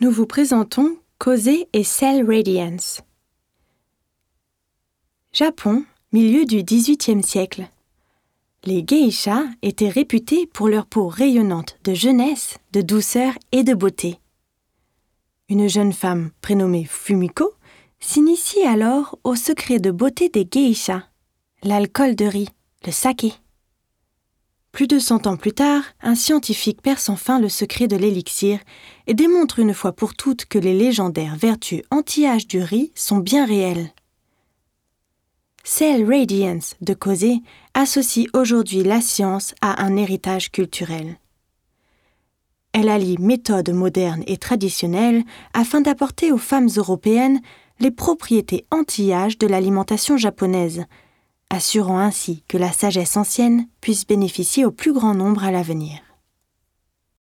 nous vous présentons Kosé et Cell Radiance. Japon, milieu du XVIIIe siècle. Les geishas étaient réputées pour leur peau rayonnante de jeunesse, de douceur et de beauté. Une jeune femme prénommée Fumiko s'initie alors au secret de beauté des geishas, l'alcool de riz, le saké. Plus de 100 ans plus tard, un scientifique perce enfin le secret de l'élixir et démontre une fois pour toutes que les légendaires vertus anti-âge du riz sont bien réelles. Cell Radiance de Kosé associe aujourd'hui la science à un héritage culturel. Elle allie méthodes modernes et traditionnelles afin d'apporter aux femmes européennes les propriétés anti-âge de l'alimentation japonaise, assurant ainsi que la sagesse ancienne puisse bénéficier au plus grand nombre à l'avenir.